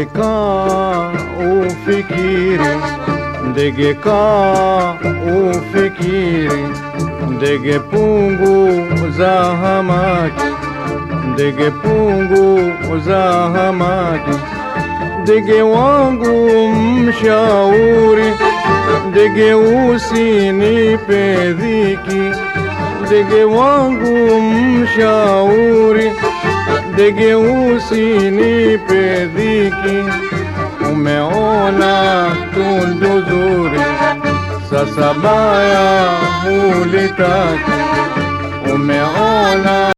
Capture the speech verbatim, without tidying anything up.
ndege kaa ufikiri, ndege kaa ufikiri, ndege pungu za hamaki, ndege pungu za hamaki, ndege wangu mshauri, ndege usinipe dhiki, ndege wangu mshauri, ndege usinipe dhiki. Umeona tundu zuri, sasa baya hulitaki. Umeona